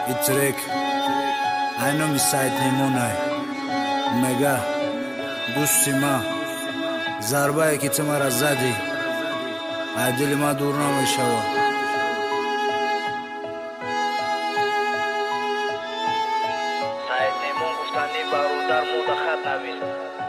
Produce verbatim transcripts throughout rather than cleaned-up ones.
Itrek Ayno misayt nemonay Mega Gustima Zarbaye ki tumara zadi Ay dilima dur nameshava Sayed Nemon guftani barudar moda khat navis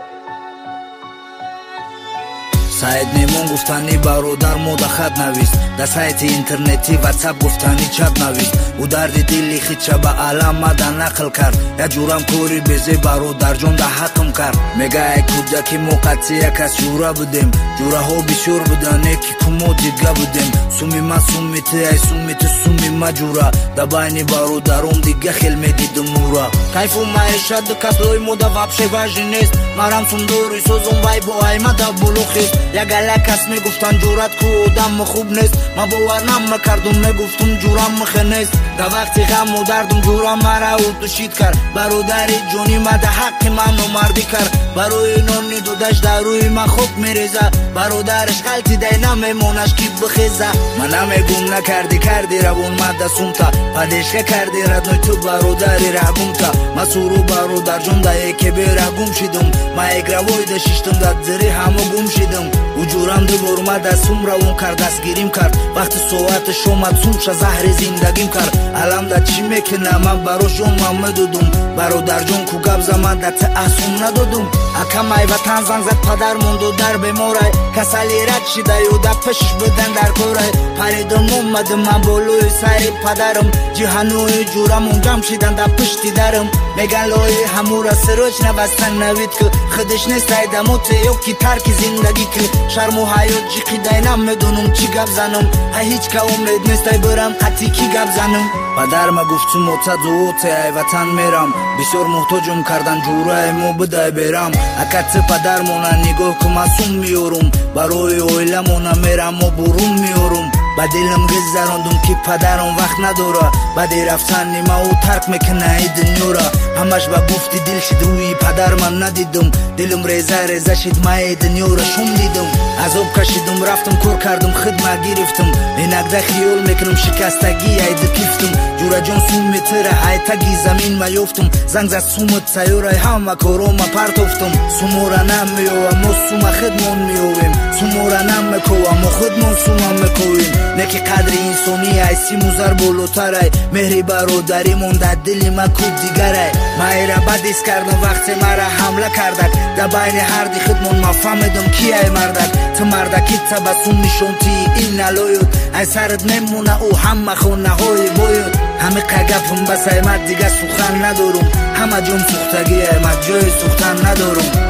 Sayed Nemon guftani бародар мода хат навист дар сайти интернети WhatsApp гуфтани чап навист ӯ дарди дили хича ба алам мада нақл кард як ҷурам кори безе бародарҷон да ҳақм кард мегаи кӯдаки мо қатъия кас ҷура будем ҷураҳо бисёр будане ки кумо дига будем суми ма суми ти ай суми ту суми ма ҷура да байни бародаром дига хел медидум мура кайфу маишат касои мода вабше важи нест марам сумдори созум вай бо аймада булухест як ала кас мегуфтан ҷурат ку одам хуб нест ма бовар намекардум мегуфтум ҷурам мехенест да вақти ғаму дардум ҷурам мара урдушид кард бародари ҷони ма да ҳаққи ман номардӣ кард барои номни додаш дар рӯи ма хок мереза бародараш ғалтидай намемонаш ки бихеза ма намегум накарди карди равон мада сумта падешка карди радной ту бародари рагумта ма суру бародарҷон да еке бера гум шидум ма егравой да шиштум да зири ҳамо гум шидум ӯ ҷурам дубор мада сум равон кард дастгирим кард вақти соати шомад сумша заҳри зиндагим кард алам да чӣ мекунам ман барош ҷонман медудум бародарҷон ку гап заман да таъссум надодум акамай ватан занг зад падар монду дар беморай касали рад шида ёда пеш будан дар корай паридум омадум ман болои сари падарам ҷиҳанои ҷурамон ҷамъ шидан да пишти дарам меган лои ҳамура сироҷ навастан навид ки худиш нестай дамоте ё ки тарки зиндагӣ ки шарму ҳаёт ҷиқидай намедонум чӣ гап занам ай ҳеҷ ка умед нестай бирам қатъи ки гап занам падар ма гуфтум ота дуоте ай ватан мерам бисёр муҳтоҷум кардан ҷураи мо бидай берам акати падар мона нигоҳ ки ман сум меёрум барои оила мона мерам мо бурун меёрум ба дилам гизарондум ки падарам вақт надора баъди рафтани ма ӯ тарк мекуна и дунёра ҳамаш ба гуфти дил шид рӯи падар ман надидум дилам реза реза шид ма и дунёра шум дидум азоб кашидум рафтум кор кардум хидмат гирифтум инакда хиёл мекунам шикастагӣ ай дукифтум ҷураҷон суми тира ай таги замин ма ёфтум занг зад сумат сайёраи ҳама корома партофтум сумора намеёва мо сума хидмон меёвем сумора намекова мо хидмон сума мековем неки қадри инсонӣ ай симу зар болотарай меҳри бародаримон дар дили ма ку дигарай маира бадис кардам вақте мара ҳамла кардак да байни ҳарди хидмон ма фаҳмидам ки ай мардак ту мардакӣ табассум нишонтӣ ин налоёд ай сарат мемона ӯ ҳама хонаҳои боёд ҳамиқа гапам бас ай мат дига сухан надорум ҳама ҷом сӯхтагӣ ай мат ҷои сӯхтан надорум